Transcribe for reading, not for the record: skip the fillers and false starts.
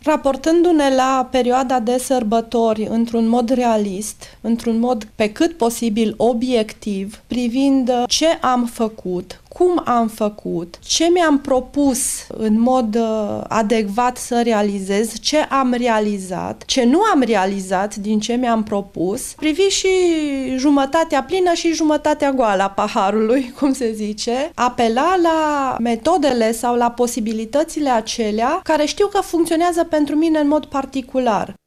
raportându-ne la perioada de sărbători într-un mod realist, într-un mod pe cât posibil obiectiv, privind ce am făcut, cum am făcut, ce mi-am propus în mod adecvat să realizez, ce am realizat, ce nu am realizat din ce mi-am propus, privi și jumătatea plină și jumătatea goală a paharului, cum se zice, apela la metodele sau la posibilitățile acelea care știu că funcționează pentru mine în mod particular.